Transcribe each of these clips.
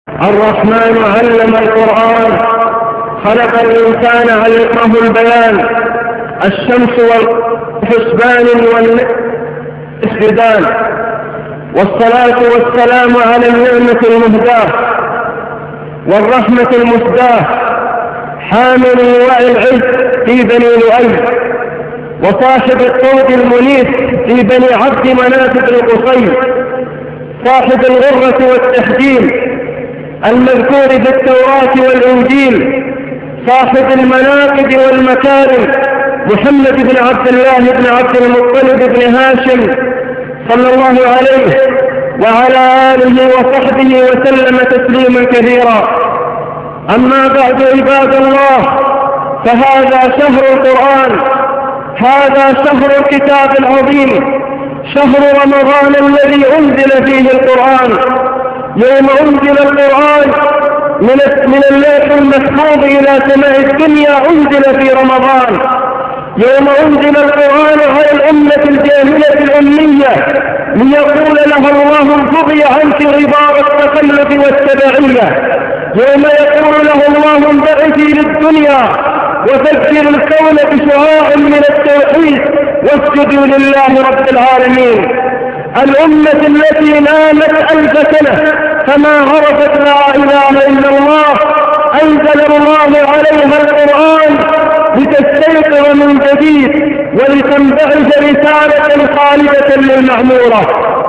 الرحمن علم القرآن، خلق الإنسان علمه البيان، الشمس والحسبان والإسجدان، والصلاة والسلام على النعمة المهداة والرحمة المسداة، حامل لواء العز في بني لؤي، وصاحب الطود المنيف في بني عبد مناف بن قصي، صاحب الغرة والتحجيل المذكور بالتوراة والإنجيل، صاحب المناقب والمكارم، محمد بن عبد الله بن عبد المطلب بن هاشم صلى الله عليه وعلى آله وصحبه وسلم تسليما كثيرا. أما بعد عباد الله، فهذا شهر القرآن، هذا شهر الكتاب العظيم، شهر رمضان الذي أنزل فيه القرآن. يوم أنزل القرآن من اللوح المحفوظ إلى سماء الدنيا أنزل في رمضان. يوم أنزل القرآن على الأمة الجاهلة الأمية ليقول لها الله انفضي عنك غبار التخلف والتبعية. يوم يقول له الله انبعثي للدنيا وفكر الكون بشعاع من التوحيد واسجدوا لله رب العالمين. الأمة التي نامت 1000 سنة فما عرفت لا إله إلا الله، أنزل الله عليها القرآن لتستيقظ من جديد ولتنبعث رسالة خالدة للمعمورة.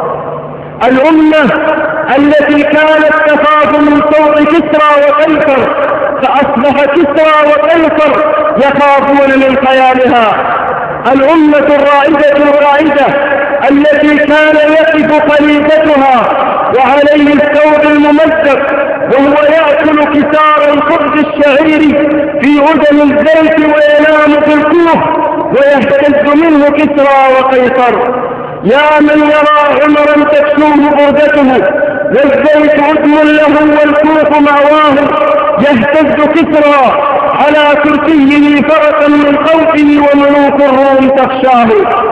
الأمة التي كانت تخاف من صوت كسرى وقيصر فأصبح كسرى وقيصر يخافون من خيالها. الأمة الرائدة التي كان يقف خليفتها وعليه الثوب الممزق وهو يأكل كسار الخبز الشعيري في أذن الزيت وينام في الكوخ ويهتز منه كسرى وقيصر. يا من يرى عمرا تكسوه بردته والزيت أذن له والكوخ مأواه، يهتز كسرى على كرسيه فرقا من خوفه وملوك الروم تخشاه.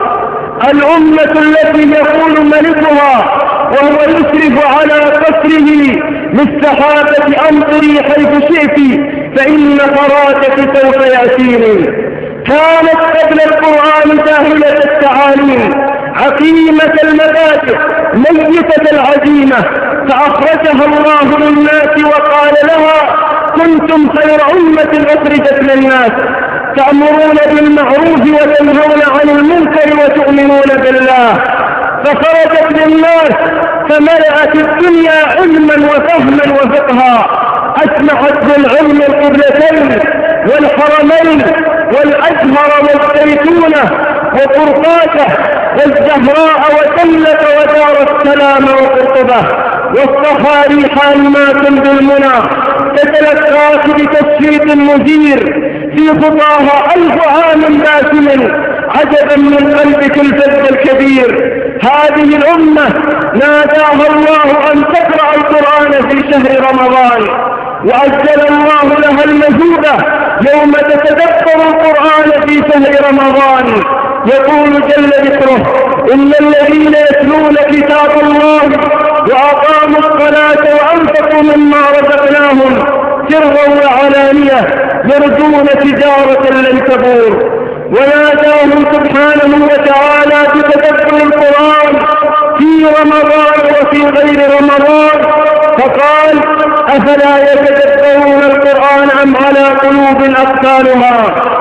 الأمة التي يقول ملكها وهو يشرف على قصره للسحابة أمطري حيث شئت فإن فراتك سوف يأتيني. كانت قبل القرآن ساهلة التعاليم، عقيمة المبادئ، ميتة العزيمة، فأخرجها الله للناس وقال لها كنتم خير أمة أخرجت للناس تأمرون بالمعروف وتنهون عن المنكر وتؤمنون بالله. فخرجت للناس فملأت الدنيا علما وفهما وفقها، أسمعت بالعلم القبلتين والحرمين والأزهر والزيتونة وقرطاسة والزهراء وسلة ودار السلام وقرطبة والصخاري حالمات بالمنى، تتلقاك بتشفيق مزير في خطاها 1000 عام باسم عجبا من قلبك الفز الكبير. هذه الأمة ناداها الله أن تقرأ القرآن في شهر رمضان، وأجل الله لها المثوبة يوم تتدبر القرآن في شهر رمضان. يقول جل ذكره إن الذين يتلون كتاب الله وأقاموا الصلاة وأنفقوا مما رزقناهم سرا وعلانية يرجون تجارة لن تبور. وناداهم سبحانه وتعالى بتدبر القرآن في رمضان وفي غير رمضان فقال أفلا يتدبرون القرآن أم على قلوب أقفالها.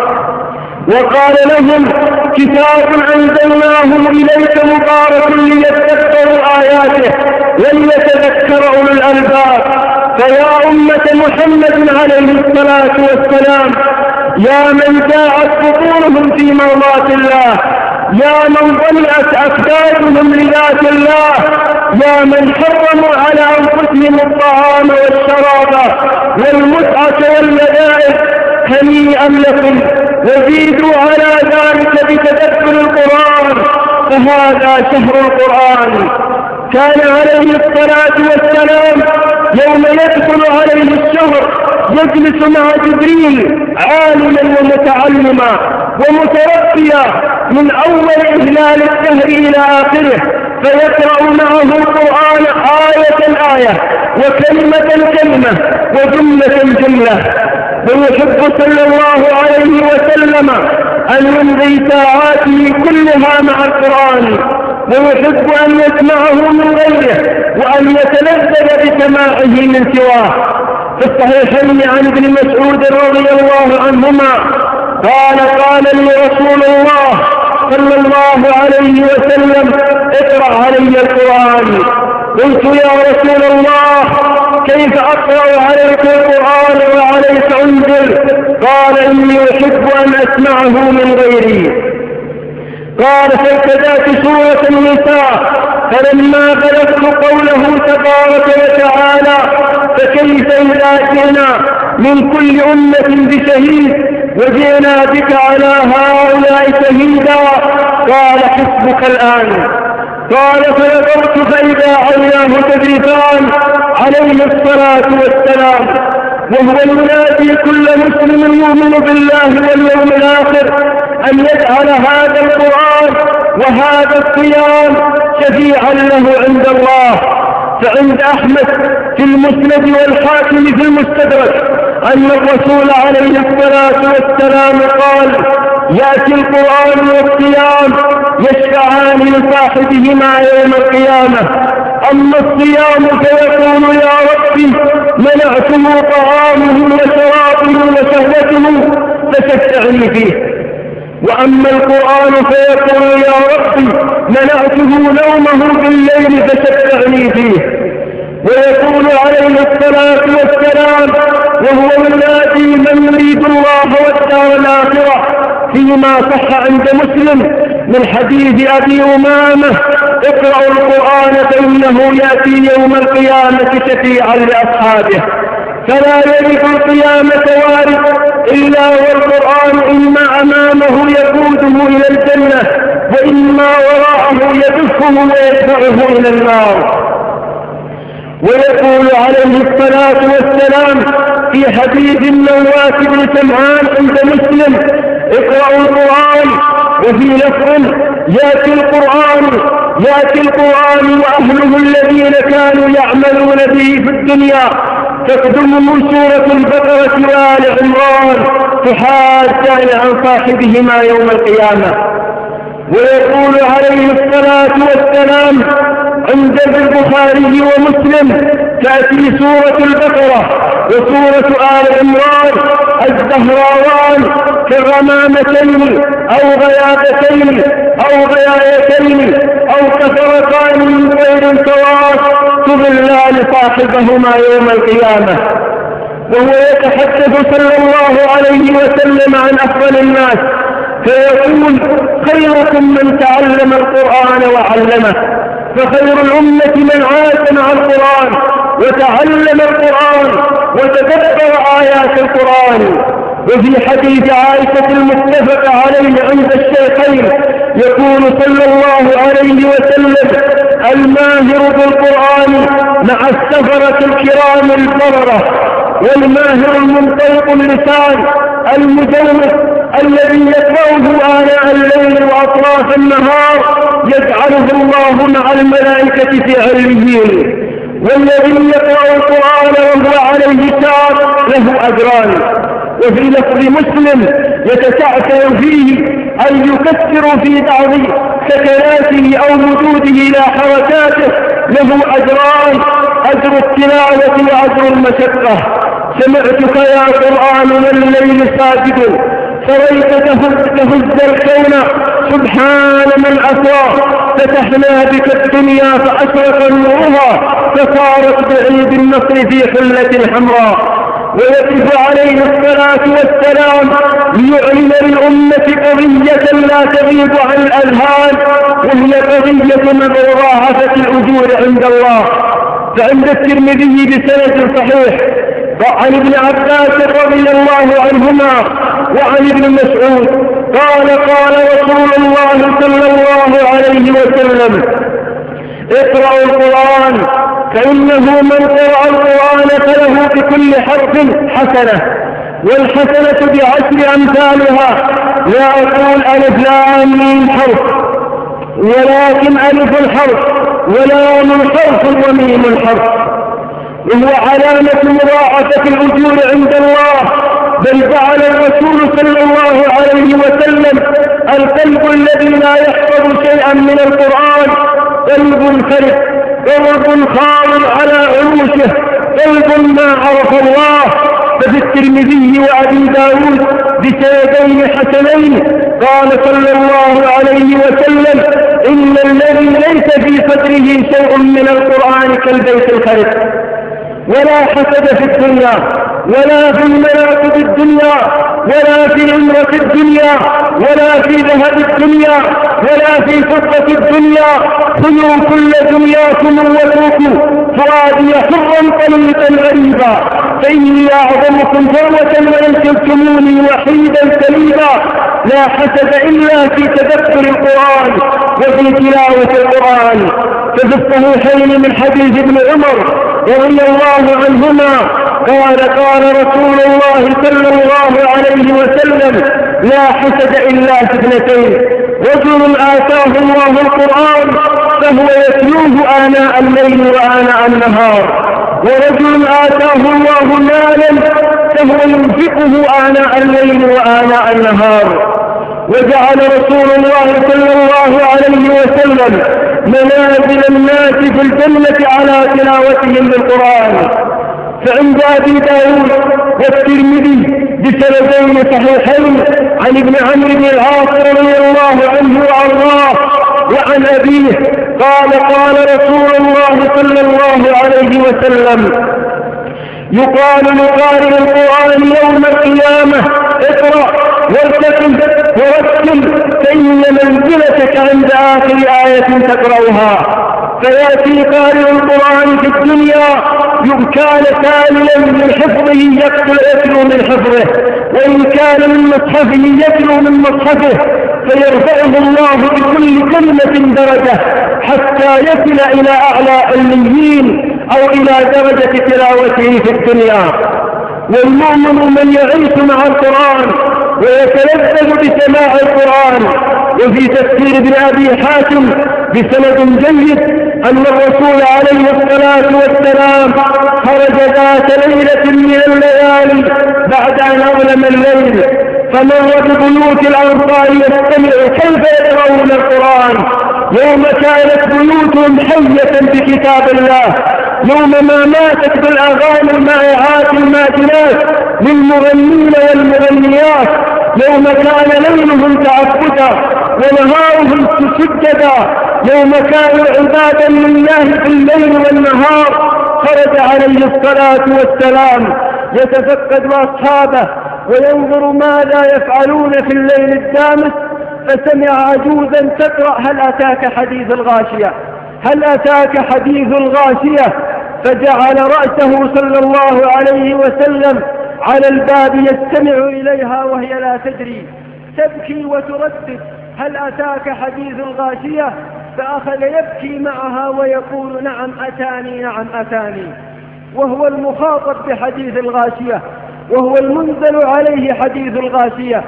وقال لهم كتاب أنزلناه إليك مبارك ليتدبروا آياته وليتذكر أولو الألباب. فيا أمة محمد عليه الصلاة والسلام، يا من جاءت بطونهم في مرضاة الله، يا من ضلعت أكبادهم لذات الله، يا من حرموا على أنفسهم الطعام والشراب والمتعة والملائك، هنيئا لكم وزيدوا على ذلك بتدبر القرآن، فهذا شهر القرآن. كان عليه الصلاة والسلام يوم يدخل عليه الشهر يجلس مع جبريل عالما ومتعلما ومتربيا من أول إهلال الشهر إلى آخره، فيقرأ معه القرآن آية آية وكلمة كلمة وجملة جملة. ويحب صلى الله عليه وسلم أن يمضي ساعاته كلها مع القرآن، ويحب أن يسمعه من غيره وأن يتلذذ بسماعه من سواه. في الصحيحين عن ابن مسعود رضي الله عنهما قال لي رسول الله صلى الله عليه وسلم اقرأ علي القرآن. قلت يا رسول الله كيف أقرأ عليك القرآن وعليك أنزل؟ قال إني أحب أن أسمعه من غيري. قال فابتدأت سورة النساء فلما بلغت قوله تبارك وتعالى فكيف إذا جئنا من كل أمة بشهيد وجئنا بك على هؤلاء شهيدا قال حسبك الآن. قال فنظرت فإذا عيناه تذرفان عليه الصلاة والسلام، وهو ينادي كل مسلم يؤمن بالله واليوم الآخر أن يجعل هذا القرآن وهذا الصيام شفيعا له عند الله. فعند أحمد في المسند والحاكم في المستدرك أن الرسول عليه الصلاة والسلام قال يأتي القرآن والصيام يشفعان لصاحبهما يوم القيامة. أما الصيام فيقول يا ربي منعته طعامه وشرابه وشهوته فشفعني فيه. وأما القرآن فيقول يا ربي منعته نومه بالليل فشفعني فيه. ويقول عليه الصلاة والسلام وهو ينادي من يريد الله والدار الآخرة فيما صح عند مسلم من حديث أبي أمامة اقرأوا القرآن فإنه يأتي يوم القيامة شفيعا لأصحابه. فلا يرد القيامة وارد إلا والقرآن إما أمامه يقوده إلى الجنة وإما وراءه يدفه ويدفعه إلى النار. ويقول عليه الصلاة والسلام في حديث النواس بن سمعان عند مسلم اقرأوا القرآن. وفي لفظ يأتي القرآن وأهله الذين كانوا يعملون به في الدنيا تقدمهم سورة البقرة وآل عمران تحاجان عن صاحبهما يوم القيامة. ويقول عليه الصلاة والسلام عند البخاري ومسلم تأتي سورة البقرة وسورة آل عمران الزهراوان كالغمامتين أو غيابتين أو غيايتين أو كثرتان من طير سواء تظلان صاحبهما يوم القيامة. وهو يتحدث صلى الله عليه وسلم عن أفضل الناس فيقول خيركم من تعلم القرآن وعلمه. فخير الأمة من عاش مع القرآن وتعلم القرآن وتدبر آيات القرآن. وفي حديث عائشة المتفق عليه عند الشيخين يقول صلى الله عليه وسلم الماهر بالقرآن مع السفرة الكرام البررة والماهر المنطلق اللسان المجود الذي يقرأه آناء الليل وأطراف النهار يجعله الله مع الملائكة في عليين. والذي يقرأ القرآن وهو عليه شاق له أجران. وفي لفظ مسلم يتسعسع فيه أن يكثر في بعض سكناته أو وجوده إلى حركاته له أجران أجر التلاوة وأجر المشقة. سمعتك يا قرآن والليل ساجد فريت تهز الكون سبحان من أسرى فتحنا بك الدنيا فأشرق نورها فصارت بعيد النصر في حلة حمراء. ويقف عليه الصلاة والسلام ليعلن للأمة قضية لا تغيب عن الأذهان وهي قضية مضاعفة الأجور عند الله. فعند الترمذي بسند صحيح وعن ابن عباس رضي الله عنهما وعن ابن مسعود قال رسول الله صلى الله عليه وسلم اقرأوا القرآن فإنه من قرأ القرآن فله بكل حرف حسنة والحسنة بعشر أمثالها لا أقول ألف لام ميم حرف ولكن ألف الحرف ولام الحرف وميم الحرف، وهو علامة مضاعفة الأجور عند الله. بل جعل الرسول صلى الله عليه وسلم القلب الذي لا يحفظ شيئا من القرآن قلب خرب، قلب خاض على عروشه، قلب ما عرف الله. ففي الترمذي وأبي داود بسندين حسنين قال صلى الله عليه وسلم: إن الذي ليس في صدره شيء من القرآن كالبيت الخرب. ولا حسد في الدنيا، ولا في المناقب الدنيا، ولا في امرة الدنيا، ولا في ذهب الدنيا، ولا في فضة الدنيا. خذوا كل دنياكم واتركوا فؤادي حرا طليقا غريبا، فإني أعظمكم ثروة وإن كنتموني وحيدا سليبا. لا حسد إلا في تذكر القرآن وفي تلاوة القرآن. ففي الصحيحين من حديث ابن عمر رضي الله عنهما قال رسول الله صلى الله عليه وسلم: لا حسد إلا في اثنتين: رجل آتاه الله القرآن فهو يتلوه آناء الليل وآناء النهار، ورجل آتاه الله مالا فهو ينفقه آناء الليل وآناء النهار. وجعل رسول الله صلى الله عليه وسلم منازل الناس في الجنة على تلاوتهم للقرآن. فعند أبي داود والترمذي بسندين صحيحين عن ابن عمرو بن العاص رضي الله عنه وأرضاه وعن أبيه قال رسول الله صلى الله عليه وسلم: يقال لقارئ القرآن يوم القيامة: اقرأ وارتقب ورتل فإن منزلتك عند آخر آية تقرأها. فيأتي قارئ القرآن في الدنيا كان كاملا من حفظه يتلو من حفظه، وإن كان من مصحفه يتلو من مصحفه، فيرفعه الله بكل كلمة درجة حتى يصل إلى أعلى عليين أو إلى درجة تلاوته في الدنيا. والمؤمن من يعيش مع القرآن ويتلذذ بسماع القرآن. وفي تفسير ابن أبي حاتم بسند جيد أن الرسول عليه الصلاة والسلام خرج ذات ليلة من الليالي بعد أن أظلم الليل، فمر ببيوت الأنصار يستمع كيف يقرؤون القرآن يوم كانت بيوتهم حية بكتاب الله، يوم ما ماتت بالأغاني المائعات الماجنات للمغنين والمغنيات، يوم كان ليلهم تعبدا ونهارهم سجدا، يوم كانوا عبادا لله في الليل والنهار. خرج عليه الصلاة والسلام يتفقد أصحابه وينظر ماذا يفعلون في الليل الدامس، فسمع عجوزا تقرأ: هل أتاك حديث الغاشية، هل أتاك حديث الغاشية. فجعل رأسه صلى الله عليه وسلم على الباب يستمع إليها وهي لا تدري، تبكي وتردد: هل أتاك حديث الغاشية. فأخذ يبكي معها ويقول: نعم أتاني، نعم أتاني، وهو المخاطب بحديث الغاشية، وهو المنزل عليه حديث الغاشية.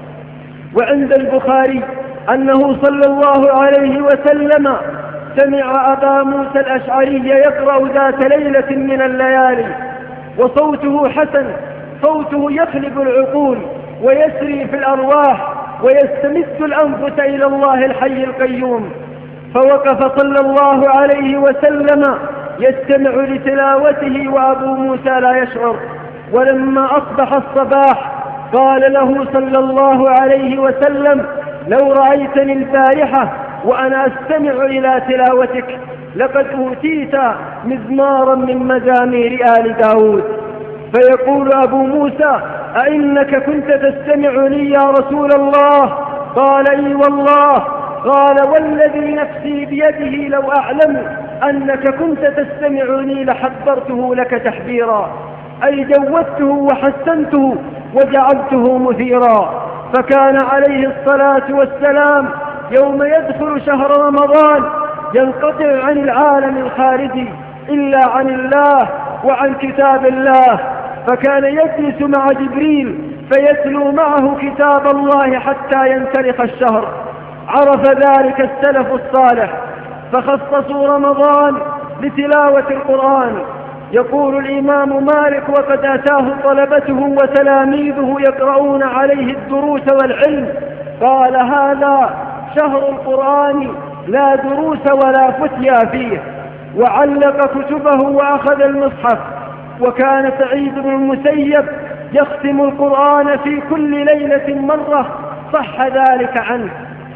وعند البخاري أنه صلى الله عليه وسلم سمع أبا موسى الأشعري يقرأ ذات ليلة من الليالي، وصوته حسن، صوته يخلب العقول ويسري في الأرواح ويستمد الأنفس إلى الله الحي القيوم. فوقف صلى الله عليه وسلم يستمع لتلاوته وأبو موسى لا يشعر. ولما أصبح الصباح قال له صلى الله عليه وسلم: لو رأيتني البارحة وأنا أستمع إلى تلاوتك لقد أوتيت مزمارا من مزامير آل داود. فيقول أبو موسى: أئنك كنت تستمع لي يا رسول الله؟ قال: إي والله. قال: والذي نفسي بيده لو أعلم أنك كنت تستمعني لحبرته لك تحبيرا، أي جودته وحسنته وجعلته مثيرا. فكان عليه الصلاة والسلام يوم يدخل شهر رمضان ينقطع عن العالم الخارجي إلا عن الله وعن كتاب الله، فكان يجلس مع جبريل فيتلو معه كتاب الله حتى ينسلخ الشهر، عرف ذلك السلف الصالح فخصصوا رمضان لتلاوة القرآن. يقول الإمام مالك: وقد أتاه طلبته وتلاميذه يقرؤون عليه الدروس والعلم، قال: هذا شهر القرآن لا دروس ولا فتيا فيه. وعلق كتبه وأخذ المصحف. وكان سعيد بن المسيب يختم القرآن في كل ليلة مرة، صح ذلك عنه.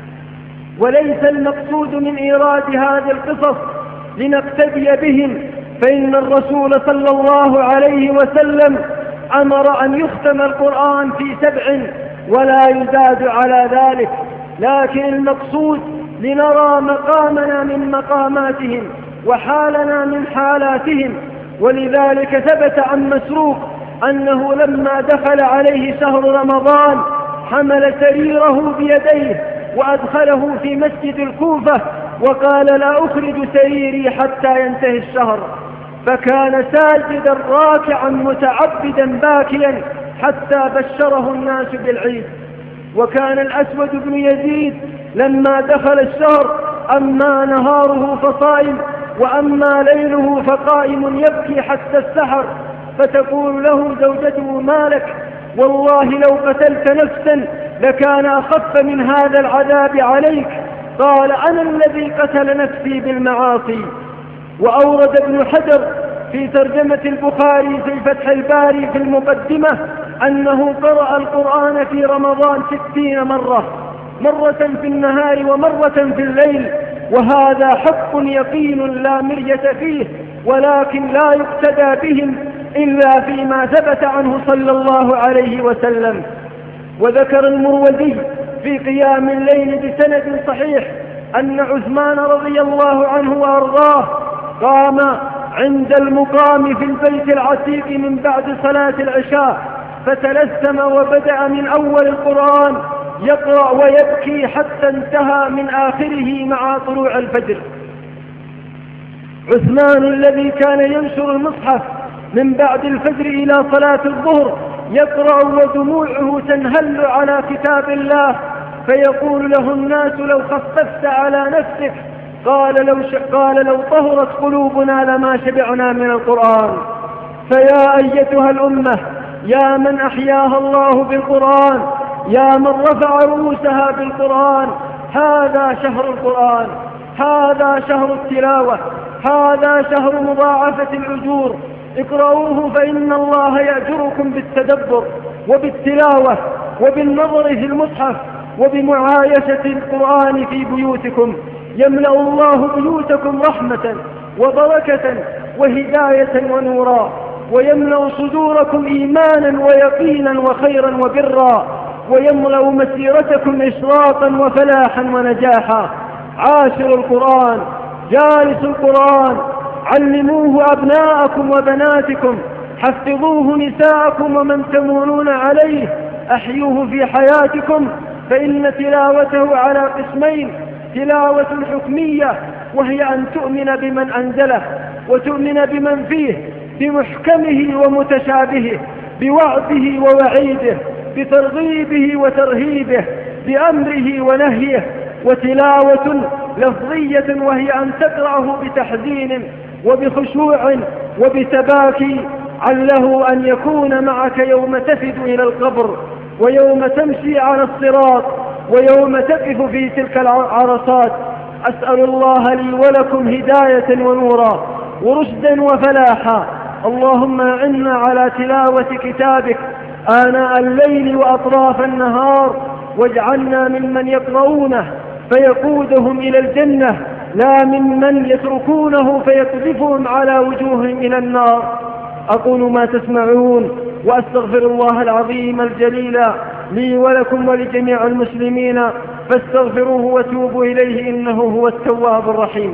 وليس المقصود من إيراد هذه القصص لنقتدي بهم، فإن الرسول صلى الله عليه وسلم أمر أن يختم القرآن في 7 ولا يزاد على ذلك، لكن المقصود لنرى مقامنا من مقاماتهم وحالنا من حالاتهم. ولذلك ثبت عن مسروق أنه لما دخل عليه شهر رمضان حمل سريره بيديه وأدخله في مسجد الكوفة وقال: لا أخرج سريري حتى ينتهي الشهر. فكان ساجدا راكعا متعبدا باكيا حتى بشره الناس بالعيد. وكان الأسود بن يزيد لما دخل الشهر أما نهاره فصائم وأما ليله فقائم يبكي حتى السحر، فتقول له زوجته: ما لك؟ والله لو قتلت نفسا لكان أخف من هذا العذاب عليك. قال: أنا الذي قتل نفسي بالمعاصي. وأورد ابن حجر في ترجمة البخاري في فتح الباري في المقدمة أنه قرأ القرآن في رمضان 60 مرة، مرة في النهار ومرة في الليل، وهذا حق يقين لا مرية فيه، ولكن لا يقتدى بهم إلا فيما ثبت عنه صلى الله عليه وسلم. وذكر المروزي في قيام الليل بسند صحيح أن عثمان رضي الله عنه وأرضاه قام عند المقام في البيت العتيق من بعد صلاة العشاء فتلثم وبدأ من أول القرآن يقرأ ويبكي حتى انتهى من آخره مع طلوع الفجر. عثمان الذي كان ينشر المصحف من بعد الفجر إلى صلاة الظهر يقرأ ودموعه تنهل على كتاب الله، فيقول له الناس: لو خففت على نفسك قال لو طهرت قلوبنا لما شبعنا من القرآن. فيا أيتها الأمة، يا من أحياها الله بالقرآن، يا من رفع رؤوسها بالقرآن، هذا شهر القرآن، هذا شهر التلاوة، هذا شهر مضاعفة الأجور. اقرأوه فإن الله يأجركم بالتدبر وبالتلاوة وبالنظر في المصحف وبمعايشة القرآن في بيوتكم. يملأ الله بيوتكم رحمة وبركة وهداية ونورا، ويملأ صدوركم إيمانا ويقينا وخيرا وبرا، ويملأ مسيرتكم إشراقا وفلاحا ونجاحا. عاشروا القرآن، جالسوا القرآن، علموه أبناءكم وبناتكم، حفظوه نساءكم ومن تمونون عليه، أحيوه في حياتكم، فإن تلاوته على قسمين: تلاوة حكمية وهي أن تؤمن بمن أنزله وتؤمن بمن فيه، بمحكمه ومتشابهه، بوعده ووعيده، بترغيبه وترهيبه، بأمره ونهيه. وتلاوة لفظية وهي أن تقرأه بتحزين وبخشوع وبتباكي، عله أن يكون معك يوم تفد إلى القبر، ويوم تمشي على الصراط، ويوم تقف في تلك العرصات. أسأل الله لي ولكم هداية ونورا ورشدا وفلاحا. اللهم أعنا على تلاوة كتابك آناء الليل وأطراف النهار، واجعلنا ممن يقرؤونه فيقودهم إلى الجنة، لا ممن يتركونه فيقذفهم على وجوههم إلى النار. أقول ما تسمعون وأستغفر الله العظيم الجليل لي ولكم ولجميع المسلمين، فاستغفروه وتوبوا إليه إنه هو التواب الرحيم.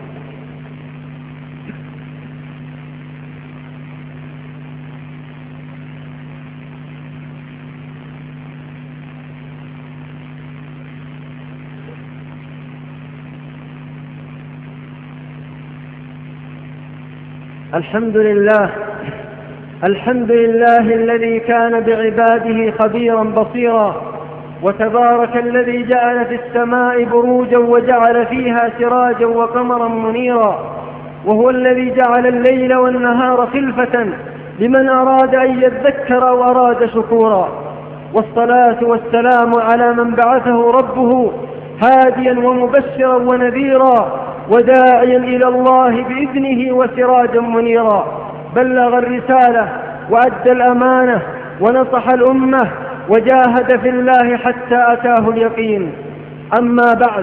الحمد لله، الحمد لله الذي كان بعباده خبيرا بصيرا، وتبارك الذي جعل في السماء بروجا وجعل فيها سراجا وقمرا منيرا، وهو الذي جعل الليل والنهار خلفة لمن أراد أن يذكر وأراد شكورا. والصلاة والسلام على من بعثه ربه هاديا ومبشرا ونذيرا وداعيا إلى الله بإذنه وسراجا منيرا، بلغ الرسالة وأدى الأمانة ونصح الأمة وجاهد في الله حتى أتاه اليقين. أما بعد،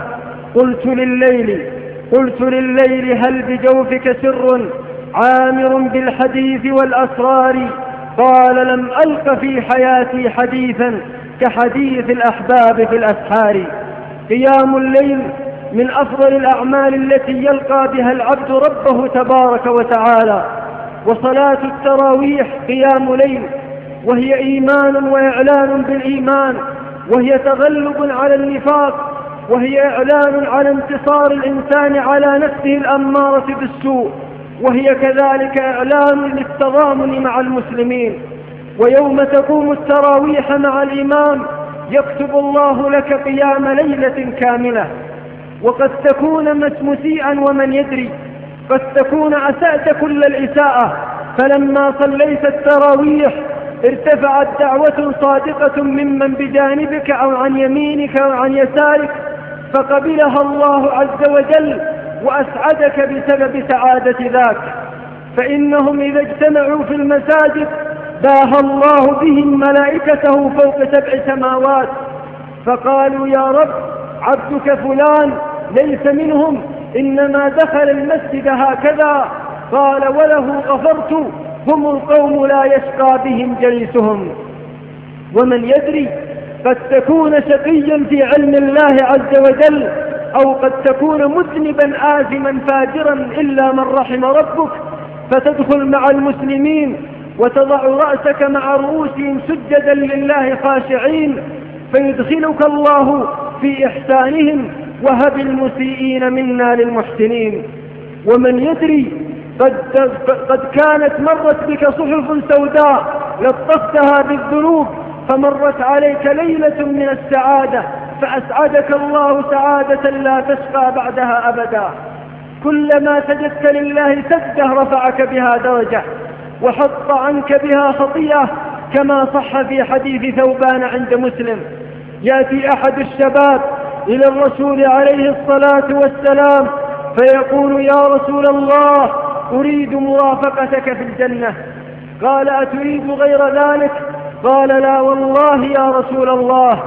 قلت لليل هل بجوفك سر عامر بالحديث والأسرار؟ قال لم ألق في حياتي حديثا كحديث الأحباب في الأسحار. قيام الليل من أفضل الأعمال التي يلقى بها العبد ربه تبارك وتعالى، وصلاة التراويح قيام ليل، وهي إيمان وإعلان بالإيمان، وهي تغلب على النفاق، وهي إعلان على انتصار الإنسان على نفسه الأمارة بالسوء، وهي كذلك إعلان للتضامن مع المسلمين. ويوم تقوم التراويح مع الإمام يكتب الله لك قيام ليلة كاملة، وقد تكون مسيئا ومن يدري، قد تكون أسأت كل الإساءة، فلما صليت التراويح ارتفعت دعوة صادقة ممن بجانبك أو عن يمينك أو عن يسارك، فقبلها الله عز وجل وأسعدك بسبب سعادة ذاك. فإنهم إذا اجتمعوا في المساجد باهى الله بهم ملائكته فوق 7 سماوات، فقالوا يا رب عبدك فلان ليس منهم، إنما دخل المسجد هكذا. قال وله غفرت، هم القوم لا يشقى بهم جليسهم. ومن يدري، قد تكون شقيا في علم الله عز وجل، أو قد تكون مذنبا آثما فاجرا إلا من رحم ربك، فتدخل مع المسلمين وتضع رأسك مع رؤوسهم سجدا لله خاشعين، فيدخلك الله في إحسانهم، وهب المسيئين منا للمحسنين. ومن يدري، قد كانت مرت بك صحف سوداء لطفتها بالذنوب، فمرت عليك ليلة من السعادة فأسعدك الله سعادة لا تشقى بعدها أبدا. كلما سجدت لله سجده رفعك بها درجة وحط عنك بها خطيئة، كما صح في حديث ثوبان عند مسلم. يأتي أحد الشباب إلى الرسول عليه الصلاة والسلام فيقول يا رسول الله أريد مرافقتك في الجنة. قال أتريد غير ذلك؟ قال لا والله يا رسول الله.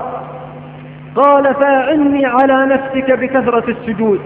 قال فأعني على نفسك بكثرة السجود.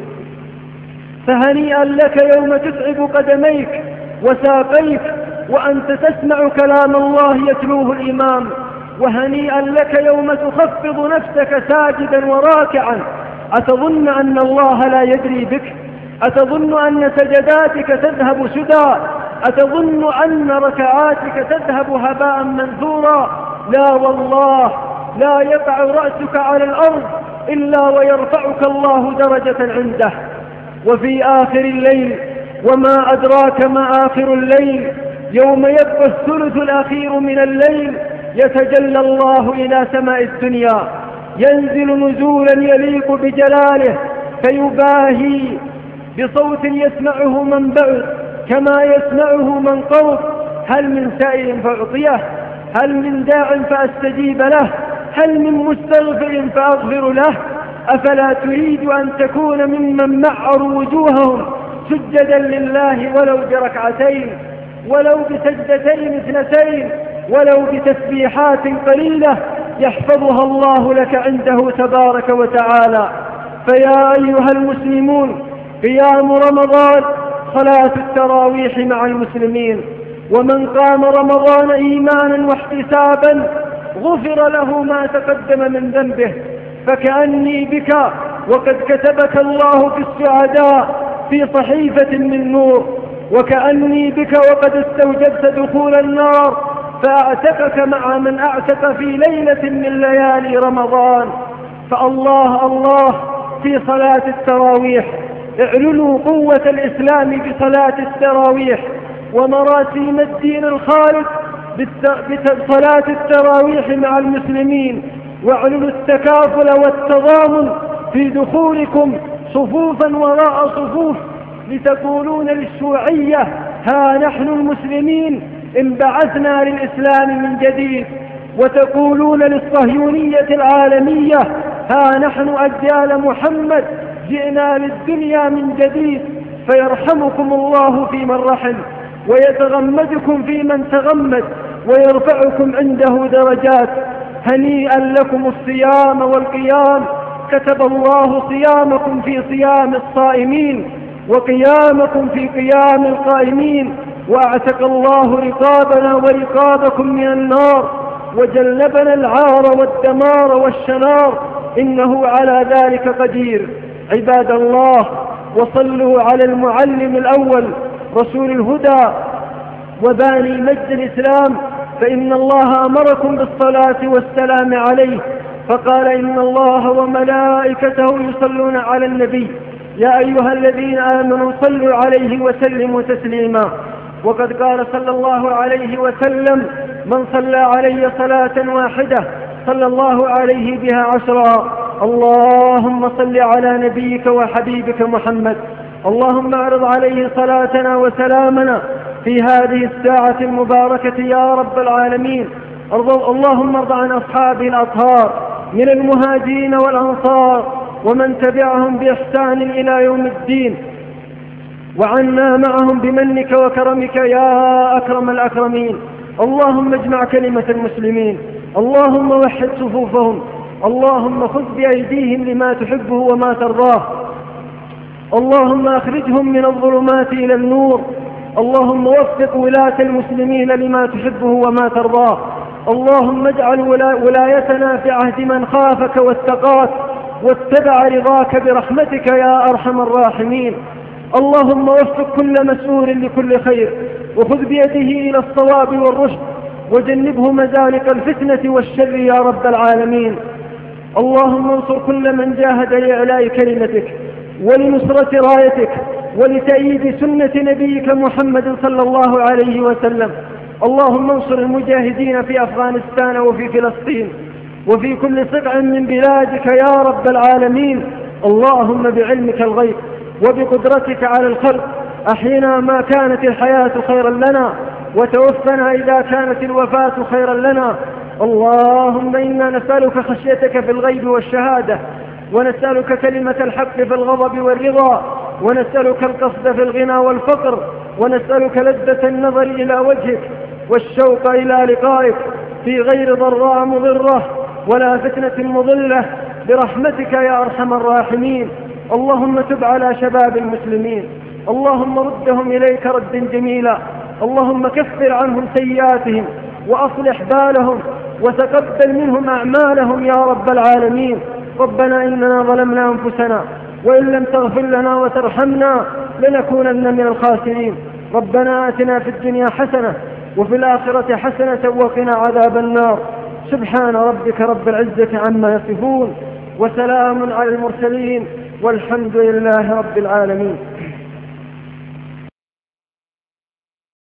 فهنيئا لك يوم تتعب قدميك وساقيك وأنت تسمع كلام الله يتلوه الإمام، وهنيئا لك يوم تخفض نفسك ساجدا وراكعا. أتظن أن الله لا يدري بك؟ أتظن أن سجداتك تذهب سدى؟ أتظن أن ركعاتك تذهب هباء منثورا؟ لا والله، لا يقع رأسك على الأرض إلا ويرفعك الله درجة عنده. وفي آخر الليل، وما أدراك ما آخر الليل، يوم يبقى الثلث الأخير من الليل يتجلى الله إلى سماء الدنيا، ينزل نزولا يليق بجلاله، فيباهي بصوت يسمعه من بعد كما يسمعه من قرب: هل من سائل فأعطيه؟ هل من داع فأستجيب له؟ هل من مستغفر فأغفر له؟ أفلا تريد أن تكون ممن معروا وجوههم سجدا لله ولو بركعتين، ولو بسجدتين 2، ولو بتسبيحات قليلة يحفظها الله لك عنده تبارك وتعالى؟ فيا أيها المسلمون، قيام رمضان صلاة التراويح مع المسلمين، ومن قام رمضان إيمانا واحتسابا غفر له ما تقدم من ذنبه. فكأني بك وقد كتبك الله في السعداء في صحيفة من نور، وكأني بك وقد استوجبت دخول النار فأعتقك مع من أعتق في ليلة من ليالي رمضان. فالله الله في صلاة التراويح. اعلنوا قوة الإسلام بصلاة التراويح ومراسيم الدين الخالد بصلاة التراويح مع المسلمين. واعلنوا التكافل والتضامن في دخولكم صفوفا وراء صفوف، لتقولون للشيوعية ها نحن المسلمين انبعثنا للإسلام من جديد، وتقولون للصهيونية العالمية ها نحن أجيال محمد جئنا للدنيا من جديد. فيرحمكم الله في من رحم، ويتغمدكم في من تغمد، ويرفعكم عنده درجات. هنيئا لكم الصيام والقيام، كتب الله صيامكم في صيام الصائمين وقيامكم في قيام القائمين، وأعتق الله رقابنا ورقابكم من النار، وجلبنا العار والدمار والشنار، إنه على ذلك قدير. عباد الله، وصلوا على المعلم الأول رسول الهدى وباني مجد الإسلام، فإن الله أمركم بالصلاة والسلام عليه، فقال إن الله وملائكته يصلون على النبي يا أيها الذين آمنوا صلوا عليه وسلموا تسليما. وقد قال صلى الله عليه وسلم من صلى علي صلاة واحدة صلى الله عليه بها 10. اللهم صل على نبيك وحبيبك محمد، اللهم اعرض عليه صلاتنا وسلامنا في هذه الساعة المباركة يا رب العالمين. اللهم ارض عن أصحابه الأطهار من المهاجرين والأنصار ومن تبعهم بإحسان إلى يوم الدين، وعنا معهم بمنك وكرمك يا أكرم الأكرمين. اللهم اجمع كلمة المسلمين، اللهم وحد صفوفهم، اللهم خذ بأيديهم لما تحبه وما ترضاه، اللهم أخرجهم من الظلمات إلى النور، اللهم وفق ولاة المسلمين لما تحبه وما ترضاه، اللهم اجعل ولايتنا في عهد من خافك واتقاك واتبع رضاك برحمتك يا أرحم الراحمين. اللهم وفق كل مسؤول لكل خير، وخذ بيده إلى الصواب والرشد، وجنبه مزالق الفتنة والشر يا رب العالمين. اللهم انصر كل من جاهد لإعلاء كلمتك ولنصرة رايتك ولتأييد سنة نبيك محمد صلى الله عليه وسلم. اللهم انصر المجاهدين في أفغانستان وفي فلسطين وفي كل صقع من بلادك يا رب العالمين. اللهم بعلمك الغيب وبقدرتك على الخلق أحينا ما كانت الحياة خيرا لنا، وتوفنا إذا كانت الوفاة خيرا لنا. اللهم إنا نسألك خشيتك في الغيب والشهادة، ونسألك كلمة الحق في الغضب والرضا، ونسألك القصد في الغنى والفقر، ونسألك لذة النظر إلى وجهك والشوق إلى لقائك في غير ضراء مضرة ولا فتنة مضلة برحمتك يا أرحم الراحمين. اللهم تب على شباب المسلمين، اللهم ردهم إليك ردا جميلا، اللهم كفر عنهم سيئاتهم وأصلح بالهم وتقبل منهم أعمالهم يا رب العالمين. ربنا إننا ظلمنا أنفسنا وإن لم تغفر لنا وترحمنا لنكونن من الخاسرين. ربنا آتنا في الدنيا حسنة وفي الآخرة حسنة وقنا عذاب النار. سبحان ربك رب العزة عما يصفون، وسلام على المرسلين، والحمد لله رب العالمين.